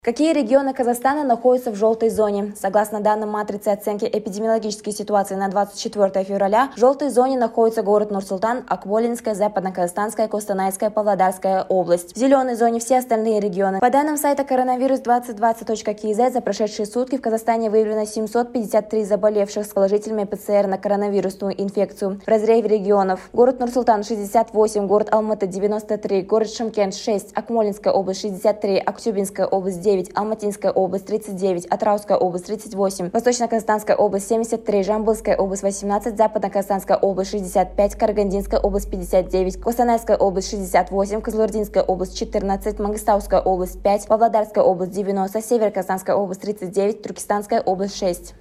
Какие регионы Казахстана находятся в желтой зоне? Согласно данным матрицы оценки эпидемиологической ситуации на 24 февраля, в желтой зоне находится город Нур-Султан, Акмолинская, Западно-Казахстанская, Костанайская, Павлодарская область. В зеленой зоне все остальные регионы. По данным сайта коронавирус2020.kz, за прошедшие сутки в Казахстане выявлено 753 заболевших с положительными ПЦР на коронавирусную инфекцию. В разрезе регионов: город Нур-Султан 68, город Алматы 93, город Шымкент 6, Акмолинская область 63, Актюбинская область 9, Алматинская область 39, Атырауская область 38, Восточно-Казахстанская область 73, Жамбылская область 18, Западно-Казахстанская область 65, Карагандинская область 59, Костанайская область 68, Кызылординская область 14, Мангыстауская область 5, Павлодарская область 90, Северо-Казахстанская область 39, Туркестанская область 6.